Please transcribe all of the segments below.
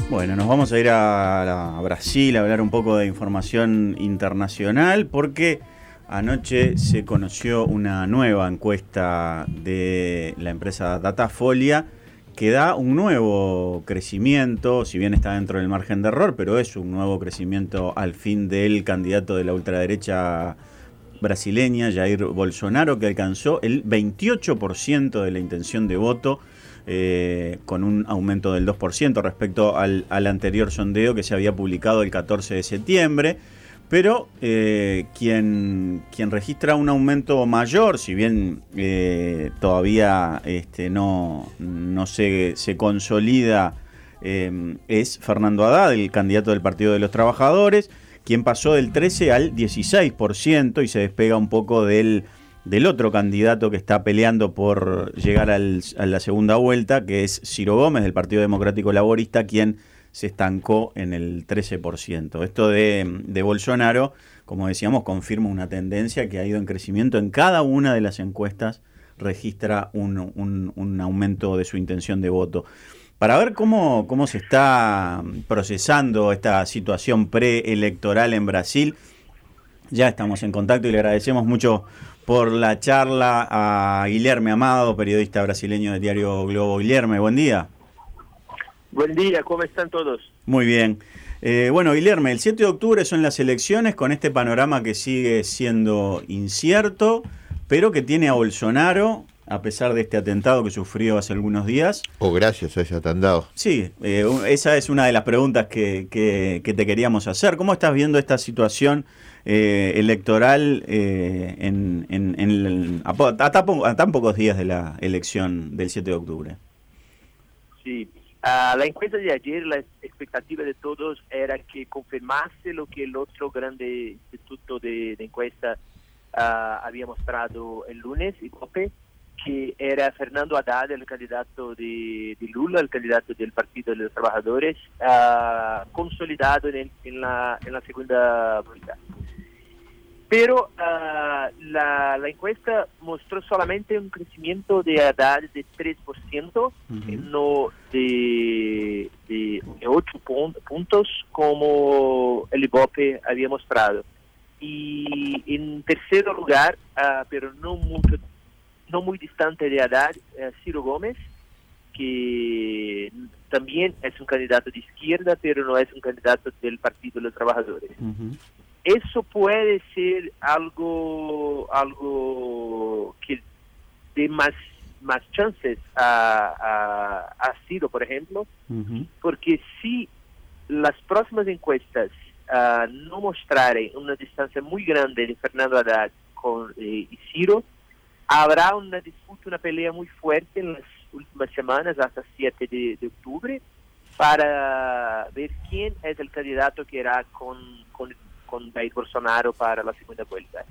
Bueno, nos vamos a ir a Brasil a hablar un poco de información internacional porque anoche se conoció una nueva encuesta de la empresa Datafolia que da un nuevo crecimiento, si bien está dentro del margen de error, pero es un nuevo crecimiento al fin del candidato de la ultraderecha brasileña, Jair Bolsonaro, que alcanzó el 28% de la intención de voto, con un aumento del 2% respecto al anterior sondeo que se había publicado el 14 de septiembre. Pero quien registra un aumento mayor, si bien todavía no se consolida, es Fernando Haddad, el candidato del Partido de los Trabajadores, quien pasó del 13 al 16% y se despega un poco del otro candidato que está peleando por llegar a la segunda vuelta, que es Ciro Gómez, del Partido Democrático Laborista, quien se estancó en el 13%. Esto de Bolsonaro, como decíamos, confirma una tendencia que ha ido en crecimiento. En cada una de las encuestas registra un aumento de su intención de voto. Para ver cómo se está procesando esta situación preelectoral en Brasil, ya estamos en contacto y le agradecemos mucho por la charla a Guilherme Amado, periodista brasileño del diario Globo. Guilherme, buen día. Buen día, ¿cómo están todos? Muy bien. Bueno, Guilherme, el 7 de octubre son las elecciones con este panorama que sigue siendo incierto, pero que tiene a Bolsonaro, a pesar de este atentado que sufrió hace algunos días. O gracias a ese atentado. Sí, esa es una de las preguntas que te queríamos hacer. ¿Cómo estás viendo esta situación electoral a tan pocos días de la elección del 7 de octubre? Sí, la encuesta de ayer, la expectativa de todos era que confirmase lo que el otro grande instituto de encuesta había mostrado el lunes, IBOPE, que era Fernando Haddad, el candidato de Lula, el candidato del Partido de los Trabajadores, consolidado en la segunda vuelta. Pero la encuesta mostró solamente un crecimiento de Haddad de 3%, no de 8 puntos como el IBOPE había mostrado. Y en tercer lugar, pero no muy distante de Haddad, Ciro Gómez, que también es un candidato de izquierda, pero no es un candidato del Partido de los Trabajadores. Eso puede ser algo que dé más chances a Ciro, por ejemplo, porque si las próximas encuestas no mostrarem una distancia muy grande de Fernando Haddad y Ciro, habrá una disputa, una pelea muy fuerte en las últimas semanas, hasta 7 de octubre, para ver quién es el candidato que irá con Jair Bolsonaro para la segunda vuelta.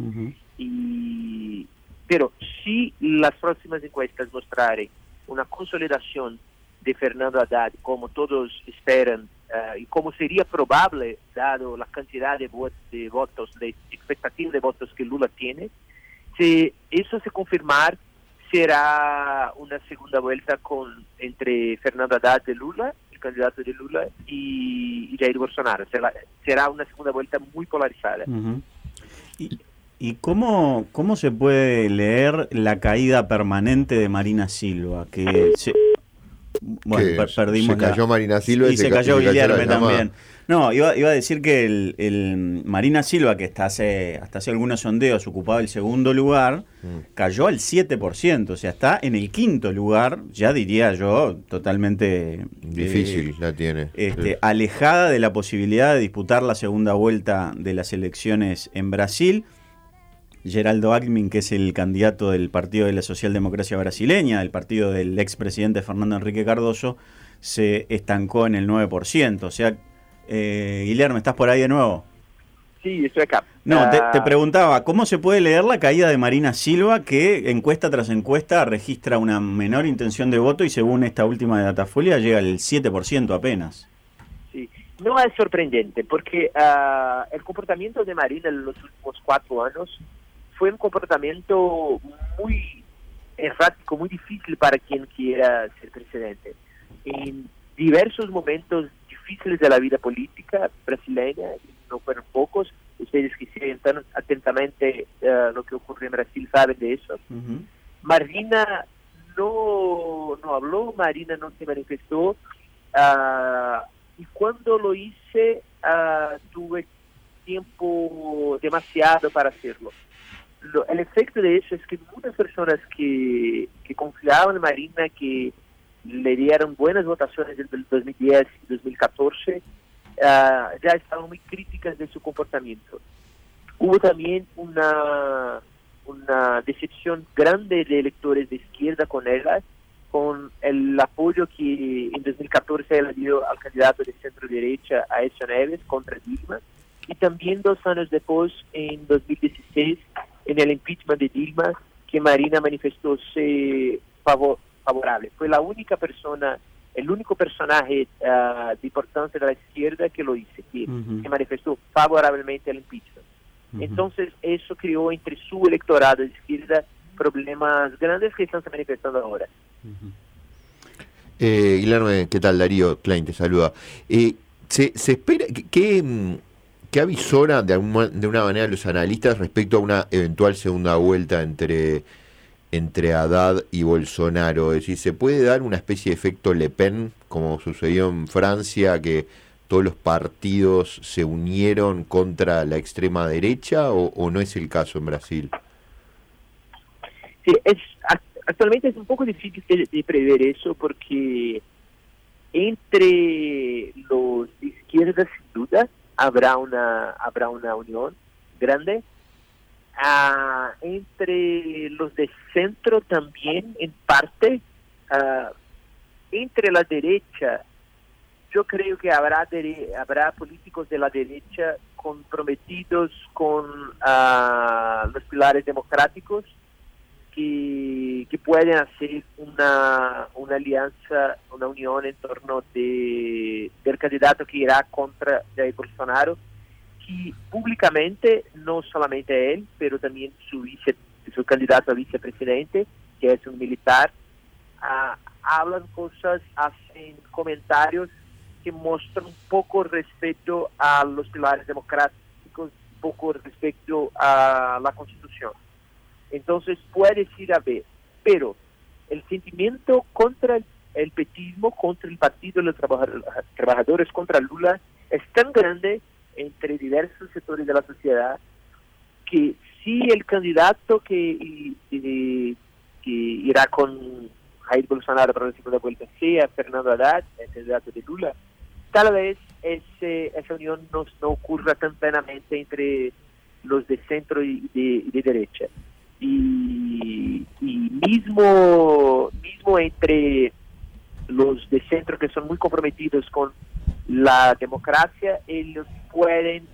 Pero si las próximas encuestas mostrarem una consolidación de Fernando Haddad, como todos esperan, y como sería probable, dado la cantidad de votos, de expectativa de votos que Lula tiene, si eso se confirmar, será una segunda vuelta entre Fernando Haddad de Lula, el candidato de Lula, y Jair Bolsonaro. Será una segunda vuelta muy polarizada. ¿Y cómo se puede leer la caída permanente de Marina Silva? Bueno, perdimos. Se cayó Marina Silva y se cayó Guilherme también. No, iba a decir que el Marina Silva, que hasta hace algunos sondeos ocupaba el segundo lugar, cayó al 7%, o sea, está en el quinto lugar, ya diría yo, totalmente difícil la tiene. Alejada de la posibilidad de disputar la segunda vuelta de las elecciones en Brasil. Geraldo Alckmin, que es el candidato del Partido de la Socialdemocracia Brasileña, del partido del expresidente Fernando Henrique Cardoso, se estancó en el 9%. O sea, Guilherme, ¿estás por ahí de nuevo? Sí, estoy acá. No, te preguntaba, ¿cómo se puede leer la caída de Marina Silva, que encuesta tras encuesta registra una menor intención de voto y según esta última de Datafolia llega al 7% apenas? Sí, no es sorprendente, porque el comportamiento de Marina en los últimos 4 años fue un comportamiento muy errático, muy difícil para quien quiera ser presidente. En diversos momentos difíciles de la vida política brasileña, y no fueron pocos. Ustedes que siguen tan atentamente lo que ocurre en Brasil saben de eso. Marina no habló, Marina no se manifestó, y cuando lo hice tuve tiempo demasiado para hacerlo. El efecto de eso es que muchas personas que confiaban en Marina, que le dieron buenas votaciones en el 2010 y 2014, ya estaban muy críticas de su comportamiento. Hubo también una decepción grande de electores de izquierda con ella, con el apoyo que en 2014 ella dio al candidato de centro-derecha, Aécio Neves, contra Dilma, y también 2 años después, en 2016, en el impeachment de Dilma, que Marina manifestóse favorable. Fue la única persona, el único personaje de importancia de la izquierda que lo hizo, que manifestó favorablemente al impeachment. Entonces, eso creó entre su electorado de izquierda problemas grandes que están se manifestando ahora. Guillermo, ¿qué tal? Darío Klein te saluda. ¿Se espera qué avisora de una manera los analistas respecto a una eventual segunda vuelta entre Haddad y Bolsonaro? Es decir, ¿se puede dar una especie de efecto Le Pen, como sucedió en Francia, que todos los partidos se unieron contra la extrema derecha, o no es el caso en Brasil? Sí, actualmente es un poco difícil de prever eso, porque entre los de izquierda, sin duda, habrá una unión grande. Entre los de centro también, en parte. Entre la derecha, yo creo que habrá políticos de la derecha comprometidos con los pilares democráticos que pueden hacer una alianza, una unión en torno del candidato que irá contra Jair Bolsonaro, que públicamente, no solamente él, pero también su candidato a vicepresidente, que es un militar, hablan cosas, hacen comentarios que muestran un poco respecto a los pilares democráticos, un poco respecto a la Constitución. Entonces puedes ir a ver, pero el sentimiento contra el petismo, contra el Partido de los Trabajadores, contra Lula, es tan grande entre diversos sectores de la sociedad, que si el candidato que irá con Jair Bolsonaro para la segunda vuelta sea Fernando Haddad, el candidato de Lula, tal vez esa unión no ocurra tan plenamente entre los de centro y de derecha. Y mismo entre los de centro, que son muy comprometidos con la democracia, ellos pueden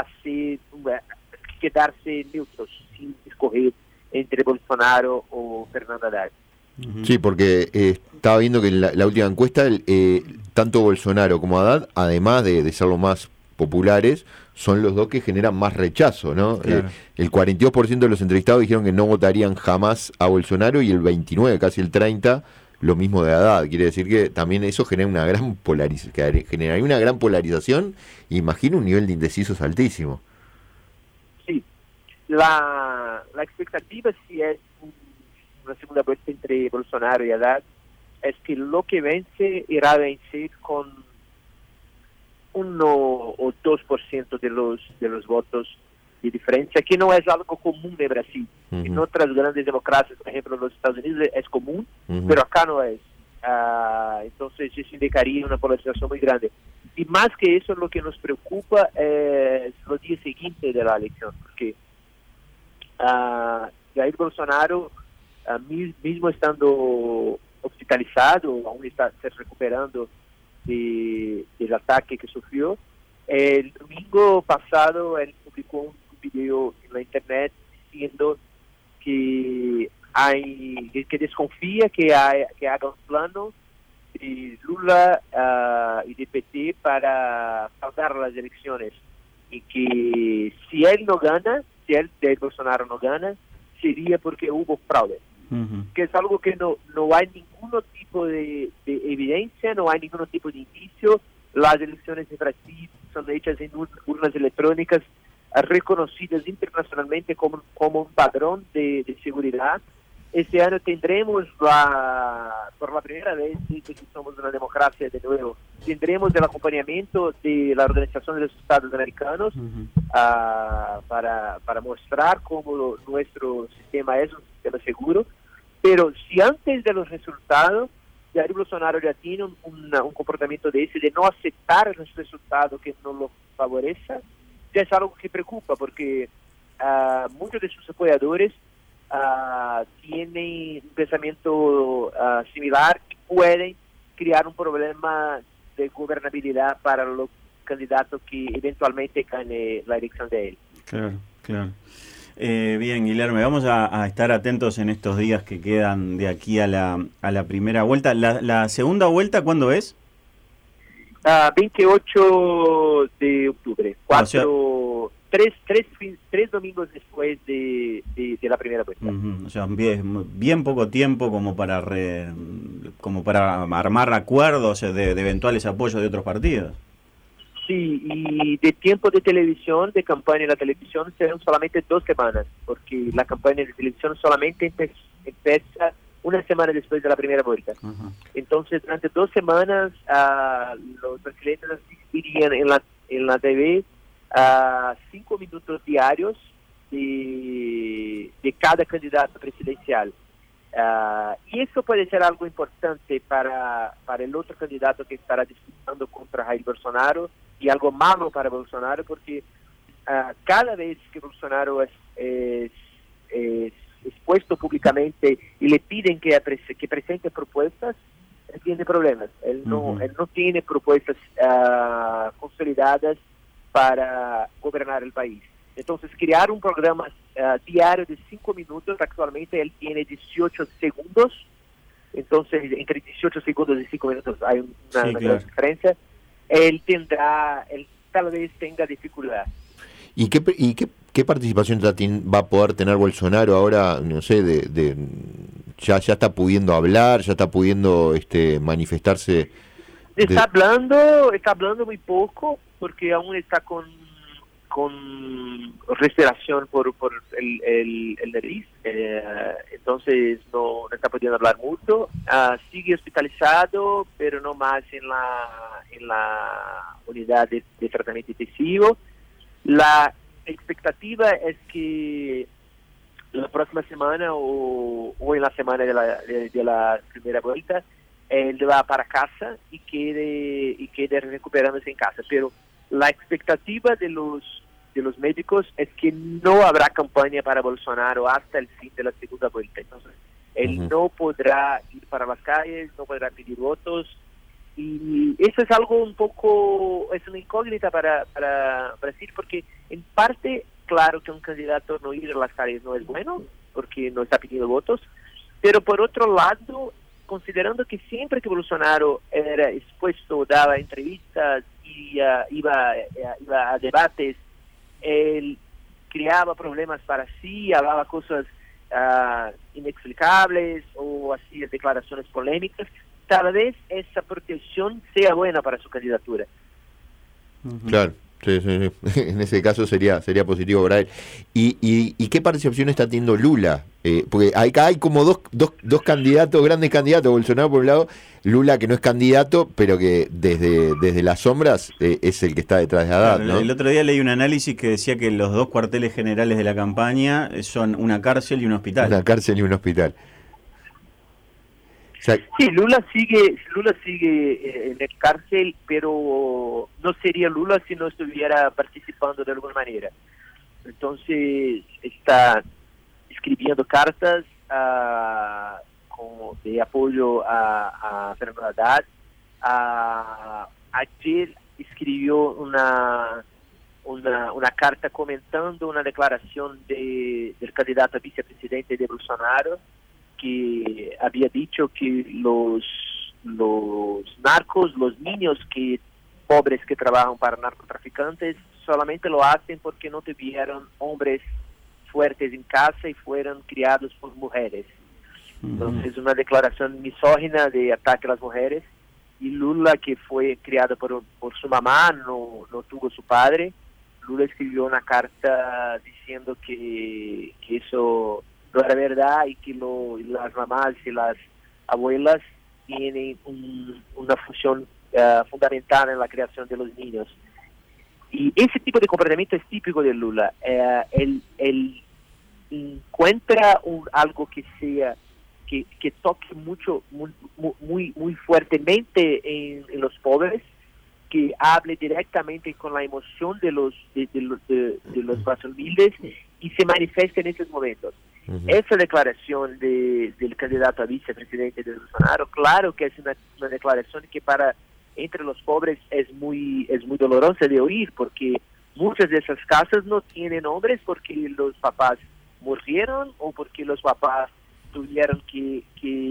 quedarse neutros sin escoger entre Bolsonaro o Fernando Haddad. Sí, porque estaba viendo que en la última encuesta tanto Bolsonaro como Haddad, además de ser los más populares, son los dos que generan más rechazo, ¿no? Claro. El 42% de los entrevistados dijeron que no votarían jamás a Bolsonaro, y el 29%, casi el 30%, lo mismo de Haddad. Quiere decir que también eso genera una gran generaría una gran polarización, e imagino un nivel de indecisos altísimo. Sí, la expectativa, si es una segunda vuelta entre Bolsonaro y Haddad, es que lo que vence irá a vencer con 1 o 2% de los votos de diferencia, que no es algo común en Brasil. En otras grandes democracias, por ejemplo, en los Estados Unidos, es común, pero acá no es. Entonces eso indicaría una polarización muy grande. Y más que eso, lo que nos preocupa es los días siguientes de la elección, porque Jair Bolsonaro, mismo estando hospitalizado, aún está se recuperando del ataque que sufrió. El domingo pasado él publicó un video en la internet diciendo que desconfía que haga un plano de Lula y de PT para faltar las elecciones, y que si él no gana, si él de Bolsonaro no gana, sería porque hubo fraude. Que es algo que no hay ningún tipo de evidencia, no hay ningún tipo de indicio, las elecciones en Brasil son hechas en urnas electrónicas reconocidas internacionalmente como un padrón de seguridad. Este año tendremos, por la primera vez desde que somos una democracia de nuevo, tendremos el acompañamiento de la Organización de los Estados Americanos para mostrar cómo nuestro sistema es un sistema seguro. Pero si antes de los resultados, Jair Bolsonaro ya tiene un comportamiento de ese, de no aceptar los resultados que no lo favorecen, ya es algo que preocupa, porque muchos de sus apoyadores tienen un pensamiento similar y pueden crear un problema de gobernabilidad para los candidatos que eventualmente gane la elección de él. Claro, claro. Bien, Guilherme, vamos a estar atentos en estos días que quedan de aquí a la primera vuelta. ¿La segunda vuelta cuándo es? 28 de octubre, tres domingos después de la primera vuelta. O sea, bien poco tiempo como para armar acuerdos de eventuales apoyos de otros partidos. Sí, y de tiempo de televisión, de campaña en la televisión, serán solamente 2 semanas, porque la campaña de televisión solamente empieza una semana después de la primera vuelta. Entonces, durante 2 semanas, los brasileños asistirían en la TV 5 minutos diarios de cada candidato presidencial. Y eso puede ser algo importante para el otro candidato que estará disputando contra Jair Bolsonaro, y algo malo para Bolsonaro, porque cada vez que Bolsonaro es expuesto públicamente y le piden que presente propuestas, él tiene problemas. Él no tiene propuestas consolidadas para gobernar el país. Entonces, crear un programa diario de 5 minutos, actualmente él tiene 18 segundos, entonces entre 18 segundos y 5 minutos hay una gran diferencia. Él tal vez tenga dificultad. ¿Y qué participación va a poder tener Bolsonaro ahora? No sé, ya está pudiendo hablar, ya está pudiendo manifestarse. Está hablando muy poco, porque aún está con respiración por el nariz, entonces no está pudiendo hablar mucho. Sigue hospitalizado, pero no más en la unidad de tratamiento intensivo. La expectativa es que la próxima semana o en la semana de la primera vuelta él va para casa y quede recuperándose en casa, pero la expectativa de los médicos es que no habrá campaña para Bolsonaro hasta el fin de la segunda vuelta. Entonces, él no podrá ir para las calles, no podrá pedir votos, y eso es algo es una incógnita para Brasil, porque en parte, claro que un candidato no ir a las calles no es bueno, porque no está pidiendo votos, pero por otro lado, considerando que siempre que Bolsonaro era expuesto, daba entrevistas y iba a debates, él creaba problemas para sí, hablaba cosas inexplicables o hacía declaraciones polémicas, tal vez esa protección sea buena para su candidatura. Claro. Sí. En ese caso sería positivo para él. ¿Y qué participación está teniendo Lula? Porque hay como dos candidatos, grandes candidatos, Bolsonaro por un lado, Lula que no es candidato, pero que desde las sombras es el que está detrás de Haddad, ¿no? El otro día leí un análisis que decía que los 2 cuarteles generales de la campaña son una cárcel y un hospital. Una cárcel y un hospital. O sea, sí, Lula sigue en la cárcel, pero no sería Lula si no estuviera participando de alguna manera. Entonces está escribiendo cartas de apoyo a Fernando Haddad. Ayer escribió una carta comentando una declaración del candidato a vicepresidente de Bolsonaro, que había dicho que los narcos, los niños pobres que trabajan para narcotraficantes, solamente lo hacen porque no tuvieron hombres fuertes en casa y fueron criados por mujeres. Entonces, una declaración misógina de ataque a las mujeres. y Lula, que fue criado por su mamá, no tuvo su padre. Lula escribió una carta diciendo que eso no era verdad y que las mamás y las abuelas tienen una función fundamental en la creación de los niños. Y ese tipo de comportamiento es típico de Lula. Él encuentra algo que sea que toque mucho, muy fuertemente en los pobres, que hable directamente con la emoción de los más humildes y se manifieste en esos momentos. Uh-huh. Esa declaración del candidato a vicepresidente de Bolsonaro, claro que es una declaración que entre los pobres es muy dolorosa de oír, porque muchas de esas casas no tienen hombres porque los papás murieron o porque los papás tuvieron que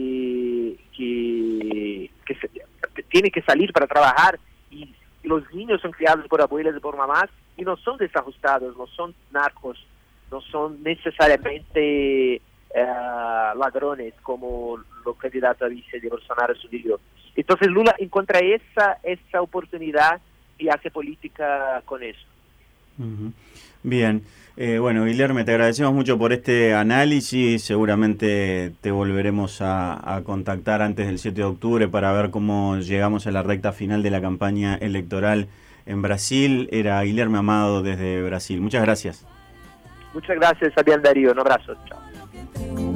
tienen que salir para trabajar, y los niños son criados por abuelas y por mamás y no son desajustados, no son narcos, no son necesariamente ladrones como los candidatos a vice de Bolsonaro sugirió. Entonces Lula encuentra esa oportunidad y hace política con eso. Uh-huh. Bien, bueno, Guilherme, te agradecemos mucho por este análisis. Seguramente te volveremos a contactar antes del 7 de octubre para ver cómo llegamos a la recta final de la campaña electoral en Brasil. Era Guilherme Amado desde Brasil. Muchas gracias. Muchas gracias, Fabián Darío. Un abrazo. Chao.